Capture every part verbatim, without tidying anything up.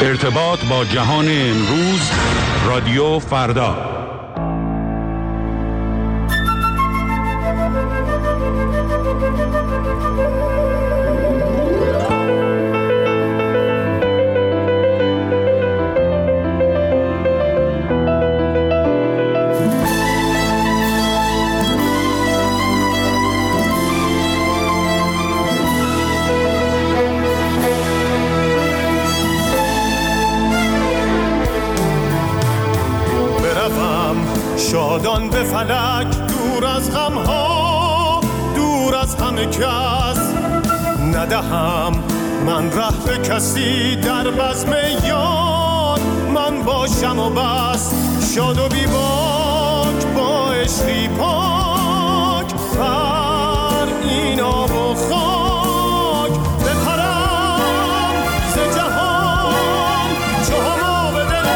ارتباط با جهان امروز، رادیو فردا. شادان به فلک، دور از غمها، دور از همه کس. ندهم من ره به کسی، در بزم یار من باشم و بس. شاد و بی باک با عشقی پاک، بر این آب و خاک بپرم ز جهان چو هما به دل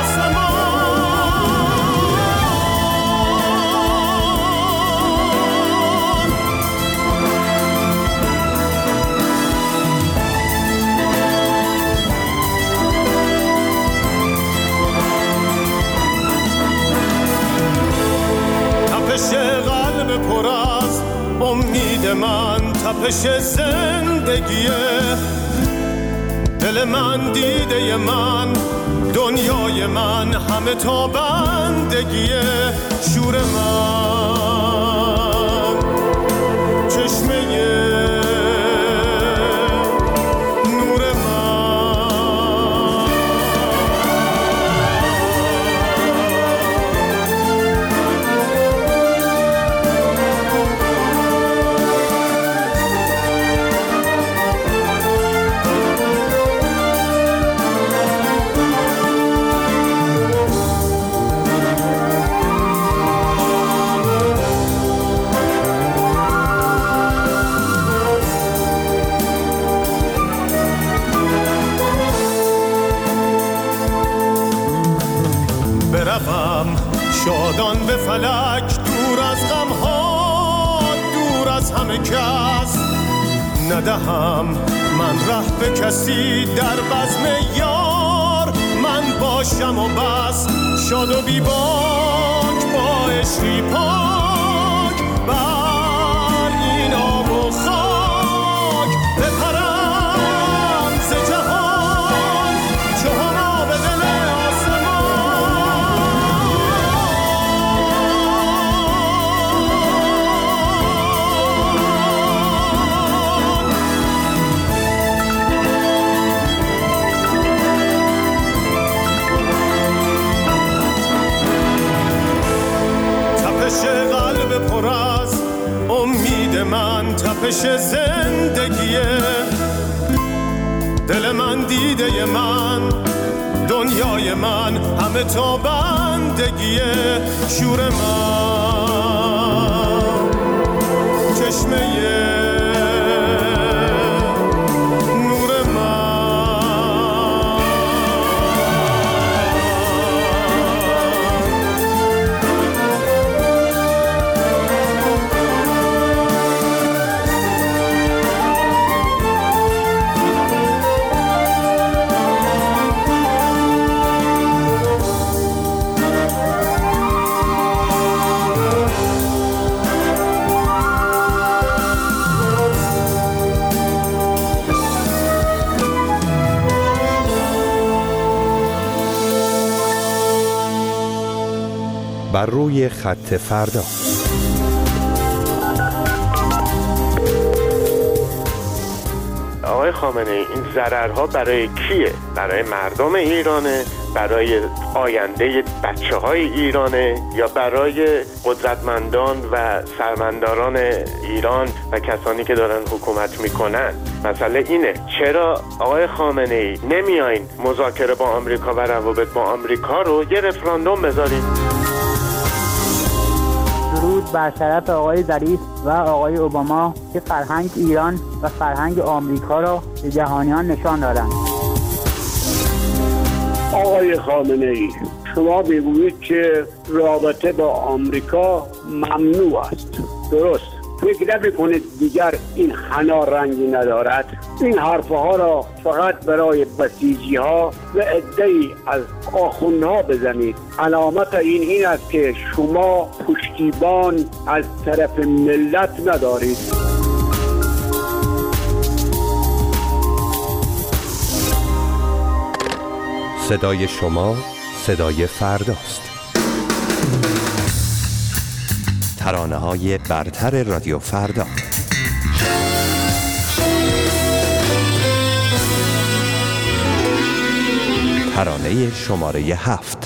تپش قلب پر از امید من، تپش زندگیه. دل من دیده من، دنیای من، همه تا بندگیه. شور من چشمه شادان به فلک، دور از غمها، دور از همه کس. ندهم من ره به کسی، در بزم یار من باشم و بس. شاد و بی باک با عشقی پاک، بر این آب و خاک بپرم ز جهان چو هما به دل قلب پر از امید من، تپش زندگیه. دل من دیده من، دنیای من، همه تا بندگیه. شور من چشمه بر روی خط فردا. آقای خامنه ای، این ضررها برای کیه؟ برای مردم ایرانه؟ برای آینده بچه های ایرانه؟ یا برای قدرتمندان و سرمنداران ایران و کسانی که دارن حکومت میکنن؟ مسئله اینه چرا آقای خامنه ای نمیایین مذاکره با آمریکا و روابط با آمریکا رو یه رفراندوم بذارید؟ درود بر شرف آقای ظریف و آقای اوباما که فرهنگ ایران و فرهنگ آمریکا را به جهانیان نشان دادند. آقای خامنه ای، شما میگویید که رابطه با آمریکا ممنوع است. درست، فکر نمی‌کنید دیگر این حنا رنگی ندارد؟ این حرفها را فقط برای بسیجی ها و عده‌ای از آخوندها بزنید. علامت این این است که شما پشتیبان از طرف ملت ندارید. صدای شما صدای فرداست. ترانه‌های برتر رادیو فردا. ترانه شماره هفت.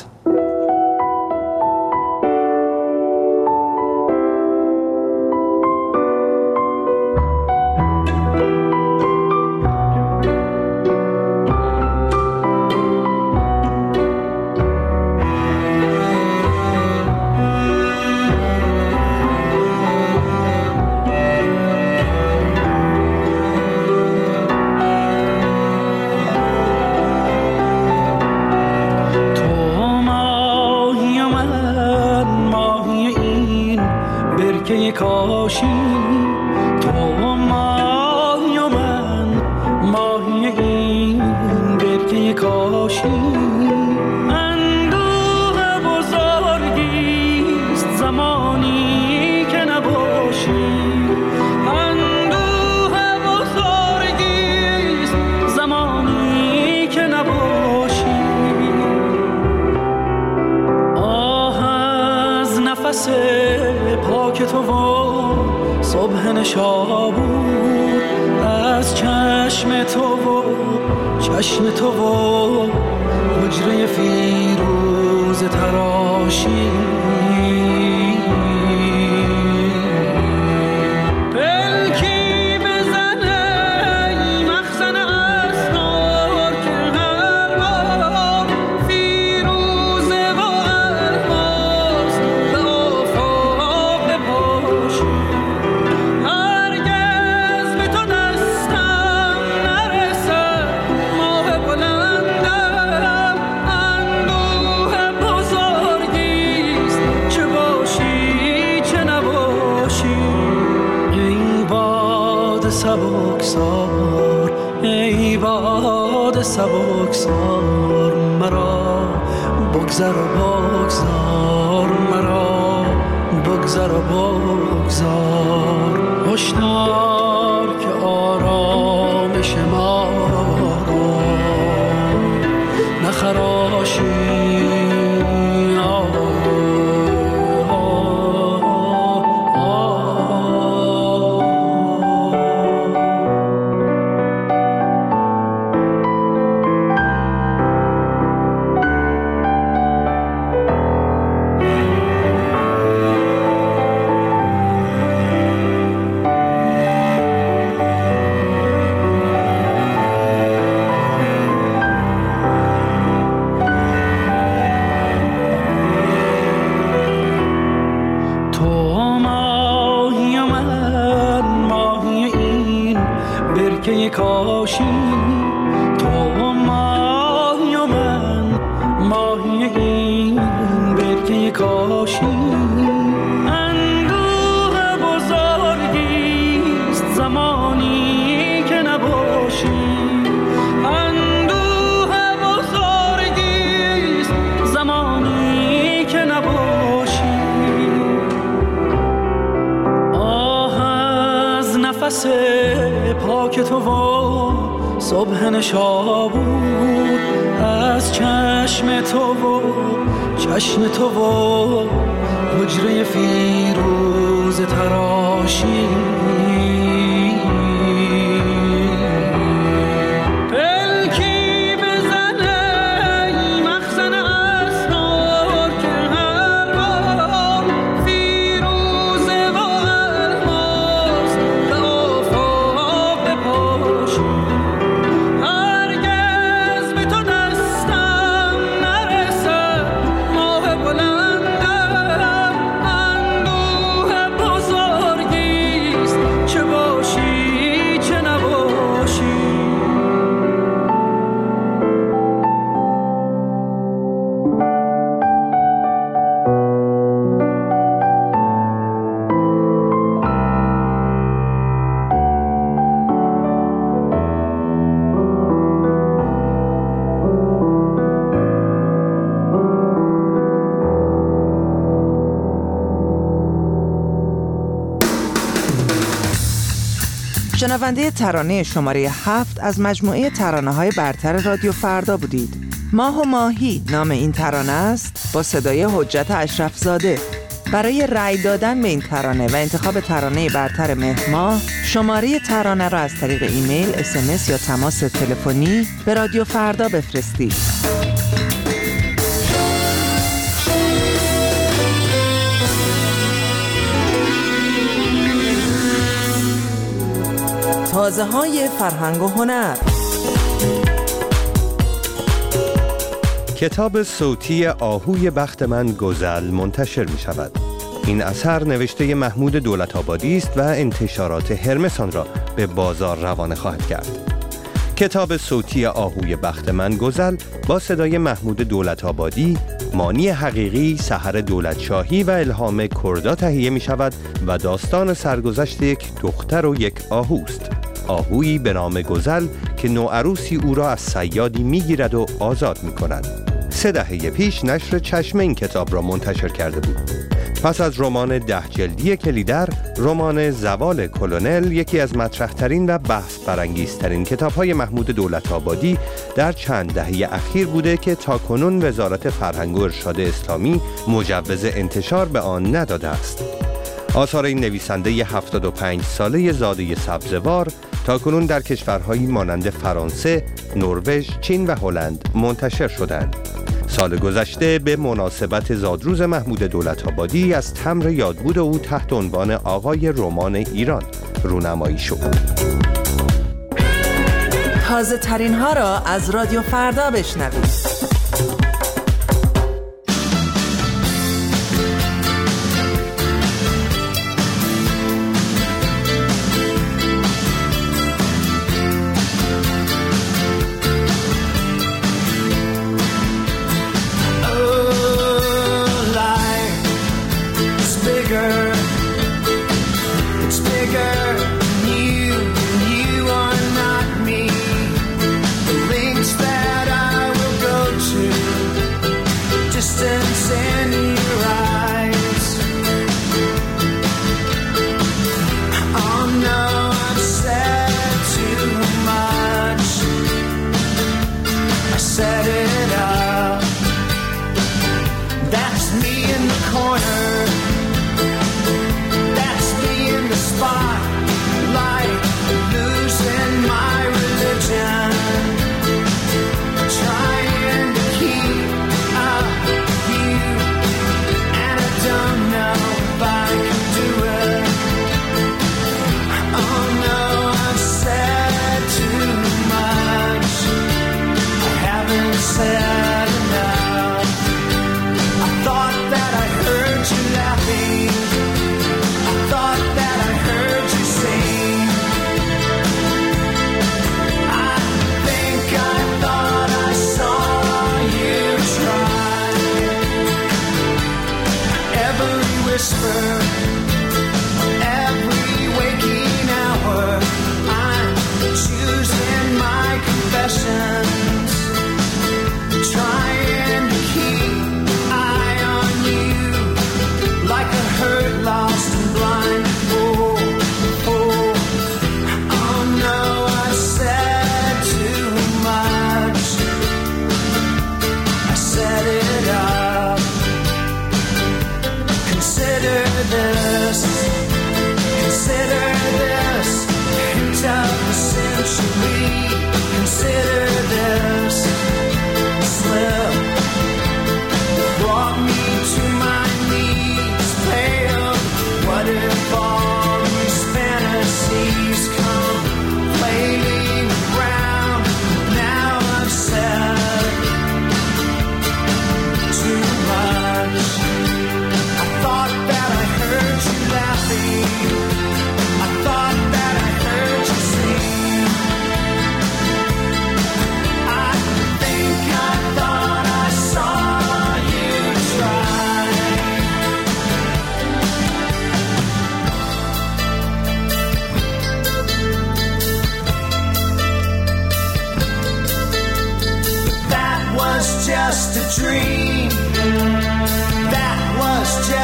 پاک تو و صبح نشابور، از چشم تو و چشم تو و حجره فیروز تراشی، پلکی بزنه مخزن اسرار که هر بار فیروزه و الماس به آفاق بپاشی. هرگز به تو دستم نرسد ماه بلندم، اندوه بزرگیست چه باشی چه نباشی. ای باد سبکسار، ای باد سبکسار، مرا بگذر و بگذار، مرا بگذر و بگذار. هشدار که آرامش ما را نخراشی. کاشی تو ماهی و من ماهی این برکه کاشی. اندوه بزرگیست زمانی که نباشی، اندوه بزرگیست زمانی که نباشی. آه از نفس پاک تو و صبح نشابور، از چشم تو و چشم تو و حجره فیروز تراشی. پلکی بزنه مخزن اسرار که هر بار فیروزه و الماس به آفاق بپاشی. هرگز به تو دستم نرسد ماه بلندم، اندوه بزرگیست شنونده ترانه شماره هفت از مجموعه ترانه‌های برتر رادیو فردا بودید. ماه و ماهی نام این ترانه است، با صدای حجت اشرف زاده. برای رأی دادن به این ترانه و انتخاب ترانه برتر مهر ماه، شماره ترانه را از طریق ایمیل، اس ام اس یا تماس تلفنی به رادیو فردا بفرستید. تازه های فرهنگ و هنر. کتاب صوتی آهوی بخت من گزل منتشر می شود. این اثر نوشته محمود دولت‌آبادی است و انتشارات هرمس آن را به بازار روانه خواهد کرد. کتاب صوتی آهوی بخت من گزل با صدای محمود دولت‌آبادی، مانی حقیقی، سحر دولتشاهی و الهام کردا تهیه می شود و داستان سرگذشت یک دختر و یک آهوست. آهویی به نام گزل که نوعروسی او را از صیادی میگیرد و آزاد می کند. سه دهه پیش نشر چشمه این کتاب را منتشر کرده بود. پس از رمان ده جلدی کلیدر، رمان زوال کلونل یکی از مطرح‌ترین و بحث برانگیزترین کتاب‌های محمود دولت‌آبادی در چند دهه اخیر بوده که تاکنون وزارت فرهنگ و ارشاد اسلامی مجوز انتشار به آن نداده است. آثار این نویسنده هفتاد و پنج ساله زاده سبزوار تاکنون در کشورهایی مانند فرانسه، نروژ، چین و هلند منتشر شدند. سال گذشته به مناسبت زادروز محمود دولت‌آبادی از تمر یادبود او تحت عنوان آقای رمان ایران رونمایی شد. تازه ترین ها را از رادیو فردا بشنوید.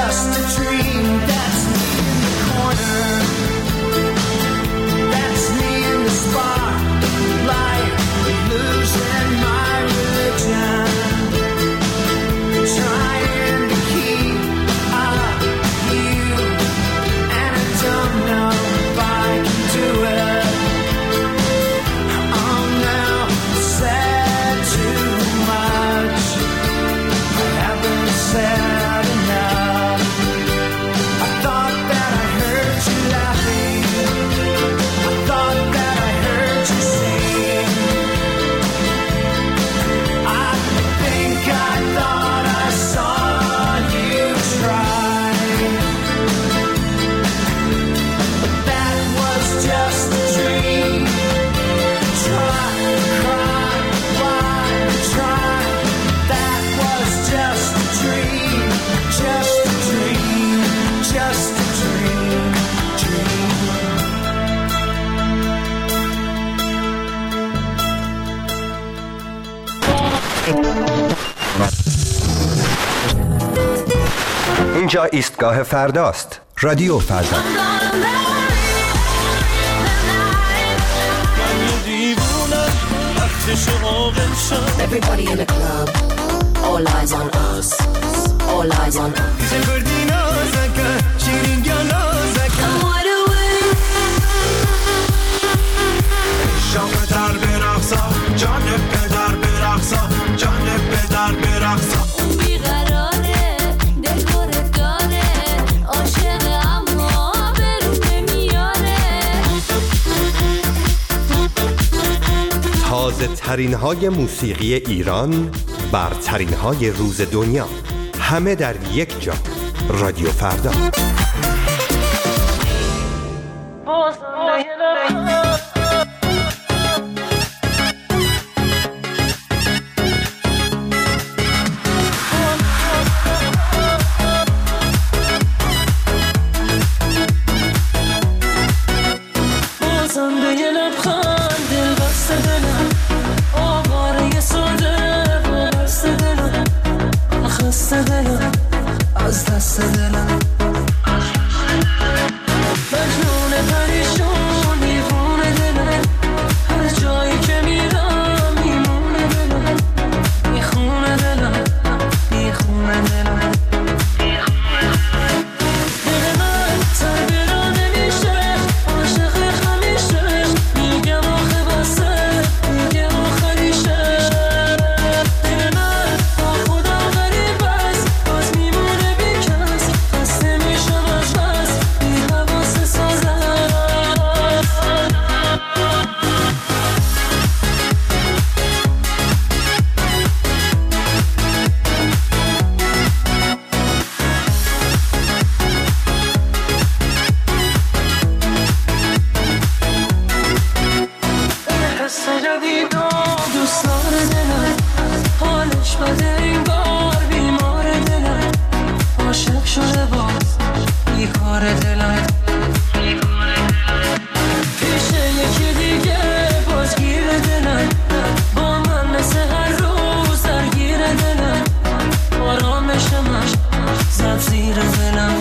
That's me in the corner. That's me اینجا ایستگاه فرداست. رادیو فردا. Everybody in the club, all eyes on us, all eyes on us. I'm wide awake. شام در برقصا، جان پدر برقصا، جان پدر برقصا. اون بیقراره، دلگور داره، عاشق اما برون نمیاره. تازه ترین های موسیقی ایران، برترین های روز دنیا، همه در یک جا. رادیو فردا. از دست دلم مجنون پریشون دیوونه دلم هر جایی که میرم میمونه دلم میخونه دلم میخونه دلم دل من تر برا نمیشه عاشق همیشه میگم آخه بسه میگم آخریشه دل من با خدا غریب است باز میمونه بیکس خسته میشم از بس بی حواس سازم حس جدید و دوستار دلم حالش بده این بار بیمار دلم عاشق شده باز بیکار دلم پیش یکی دیگه باز گیر دلم با من مثل هر روز درگیر دلم آرامشمش زد زیر دلم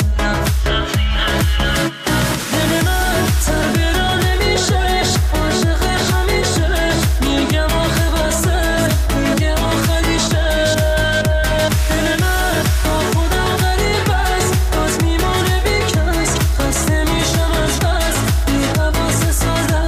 دل من تر برا نمیشه عاشق همیشه میگم آخه بسه میگم آخریشه دل من با خودم غریب است باز میمونه بیکس خسته میشم از بس بی حواس سازم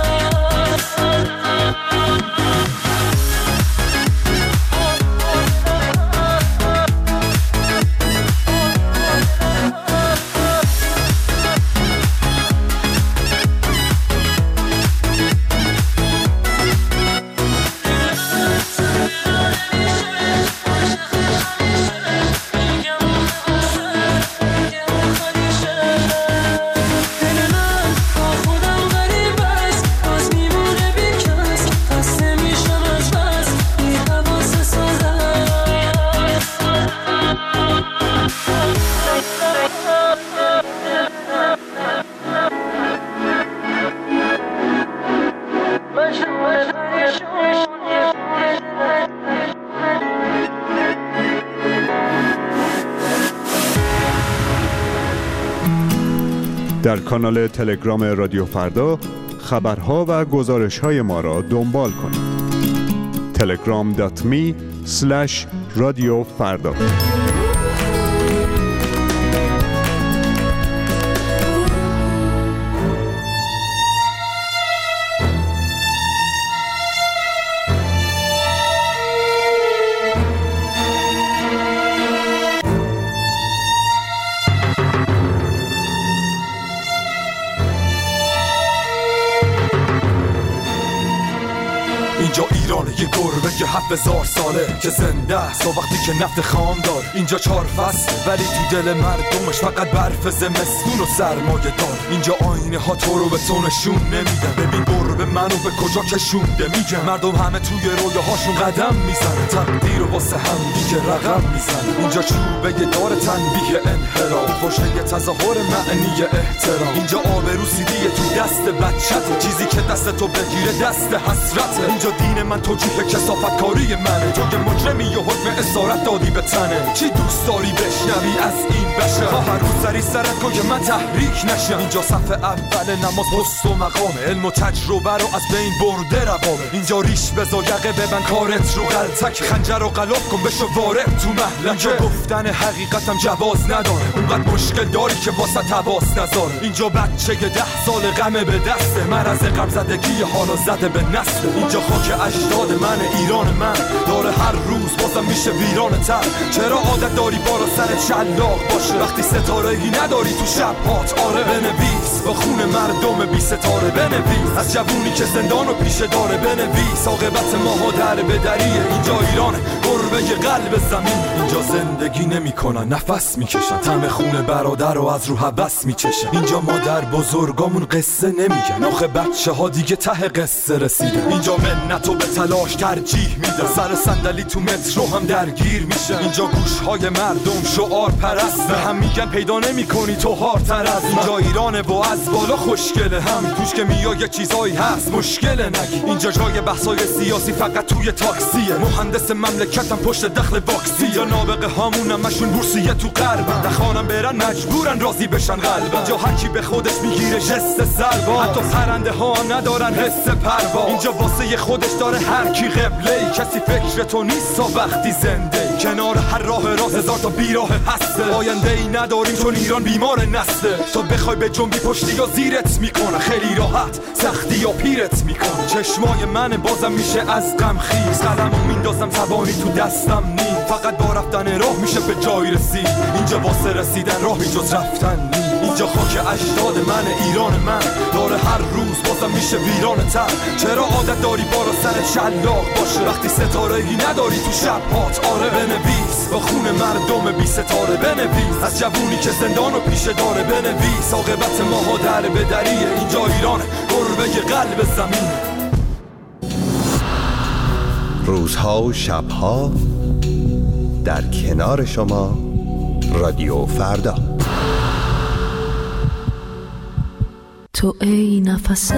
در کانال تلگرام رادیو فردا خبرها و گزارش‌های ما را دنبال کنید. تلگرام دات می اسلش رادیو فردا. اینجا ایرانه یه گربه یه هفت هزار ساله که زنده است و وقتی که نفت خام دار اینجا چهار فصل ولی تو دل مردمش فقط برف زمستون و سرمایه دار اینجا آینه ها تو رو به تو نشون نمیدن ببین گربه به منو به کجا کشونده میگم. مردم همه توی رویاهاشون قدم میزنه، تقدیر واسه هم دیگه رقم میزنه. اینجا چوبه دار تنبیه انحراف، پشت تظاهر معنی احترام. اینجا آبرو سیدیه تو دست بچته، چیزی که دست تو بگیره دست حسرته. اینجا دین من توجیه کثافت کاری منه، تو که مجرمی و حکم اسارت دادی به تنه. چی دوست داری بشنوی از این بشه؟ ها هر روز سری سرت کن که من تحریک نشم. اینجا صف اول نماز پست و مقامه، علم و تجربه رو از بین برده روامه. اینجا ریش بزا یقه ببن کارت رو غلطک، خنجر رو قلاب کن بشو وارد تو محلکه. اینجا گفتن حقیقتم جواز نداره، اونقدر مشکل داری که واسه تواس نذاره. اینجا بچه ده سال غمه به دسته، مرض غم زدگی حالا زده به نسل. اینجا خاک اجداد من، ایران من داره هر روز بازم میشه ویران تر. چرا عادت داری بالا سر شلاق باشه وقتی ستاره‌ای نداری تو شب هات؟ آره بنویس با خون مردم بی ستاره، بنویس از جوونی که زندان و پیشه داره، بنویس عاقبت ماها در به دریه. اینجا ایران قربه قلب زمین، اینجا زندگی نمیکنن نفس میکشن، طعم خون برادر رو از رو هوس میچشن. اینجا مادر بزرگامون قصه نمیگن، آخه بچه ها دیگه ته قصه رسیدن. اینجا منتو به تلاش ترجیح میدن، سر صندلی تو مترو هم درگیر میشن. اینجا گوشهای مردم شعار پرست، به هم میگن پیدا نمیکنی تو هارتر از من. اینجا ایرانه و از بالا خوشگله، هم توش که میای یه چیزایی هست مشکل نگی. اینجا جای بحثای سیاسی فقط توی تاکسیه، مهندس مملکتم پشت دخل باکسی. اینجا نابغه هامون همشون بورسیه تو غربن، نخوانم برن مجبورن راضی بشن قلبن. اینجا هر کی به خودش میگیره جست سرباز، حتی پرنده ها هم ندارن حس پرواز. اینجا واسه خودش داره هر کی قبله، کسی فکر تو نیست تا وقتی زنده. کنار هر راه راز هزار تا بیراه هسته، آینده ای نداریم چون ایران بیمار نسته. تو بخوای به جنبی پشتی یا زیرت میکنه، خیلی راحت سختی یا پیرت میکنه. چشمای من بازم میشه از غم خیز، قلمو میندازم توانی تو دستم نیم. فقط با رفتن راه میشه به جای رسید، اینجا واسه رسیدن راهی جز رفتن نیم. اینجا خاک اجداد من، ایران من داره هر روز بازم میشه ویران تر. چرا عادت داری بالا سر شلاق باشه وقتی ستاره‌ای نداری تو شب هات؟ آره بنویس با خون مردم بی ستاره، بنویس از جوونی که زندان و پیشه داره، بنویس عاقبت ماها در به دریه. اینجا ایران قربه قلب زمین. روزها و شبها در کنار شما رادیو فردا. تو ای نفس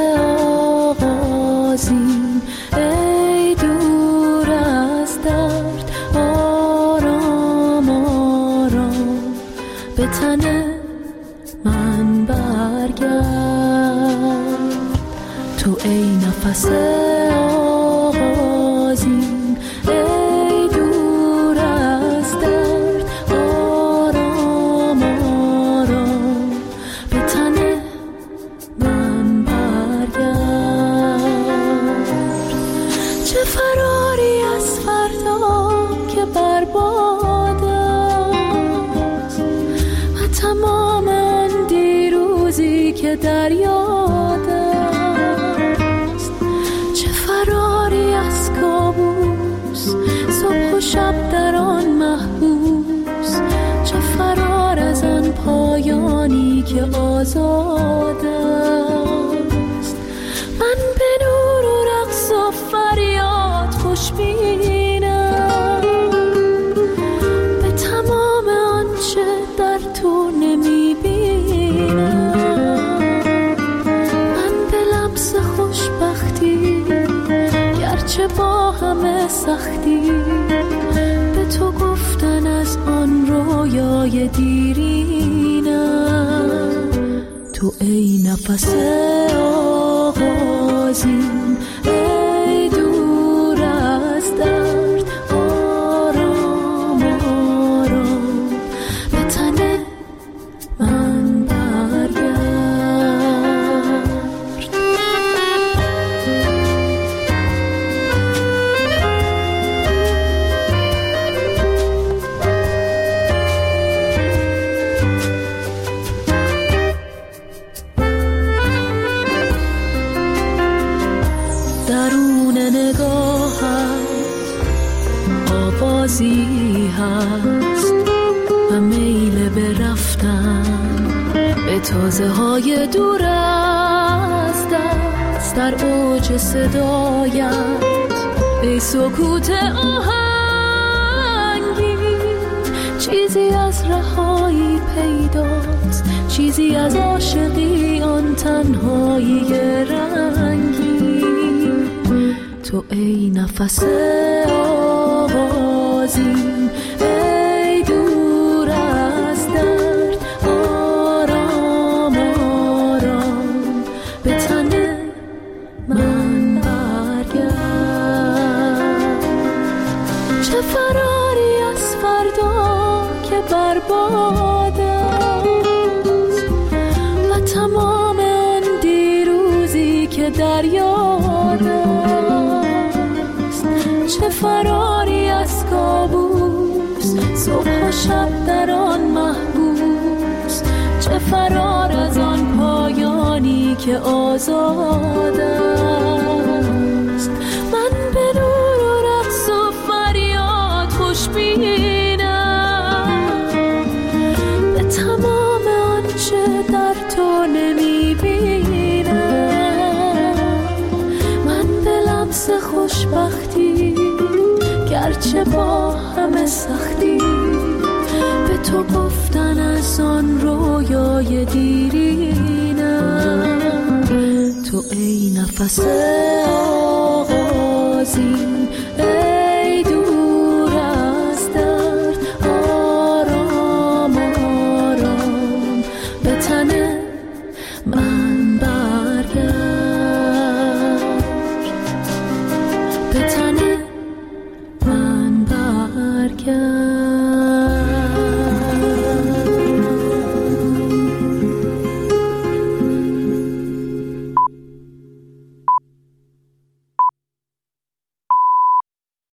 آغازین، ای دور از درد، آرام آرام به تن من برگرد. تو ای نفس آغازین، ای دور از درد، آرام آرام به تن من برگرد. چه فراری از فردا که برباد است و تمام آن دیروزی که در یاد است. چه فراری از کابوس، صبح و شب در آن محبوس. چه فرار از آن پایانی که آزاد است. من به نور و رقص و فریاد خوشبینم، به تمام آنچه در تو نمیبینم. من به لمس خوشبختی گرچه با همه سختی، به تو گفتن از آن رویای دیرینم. تو ای نفس آغازین، ای دور از درد، آرام آرام به تن من برگرد. درون نگاهت آوازی هست و میل به رفتن به تازه های دور از دست. هست در اوج صدایت، ای سکوت آهنگی. چیزی از رهایی پیداست، چیزی از عاشقی آن تنهایی رنگی. تو ای نفس آغازین، ای دور از درد، آرام آرام به تن من برگرد. چه فراری از فردا که برباد است و تمام آن دیروزی که در یاد است. چه فراری از کابوس، صبح و شب در آن محبوس. چه فرار از آن پایانی که آزاد است. من به نور و رقص و فریاد خوشبینم، به تمام آنچه در تو نمیبینم. من به لمس خوشبختی، گرچه با همه سختی، به تو گفتن از آن رویای دیرینم. تو ای نفس آغازین،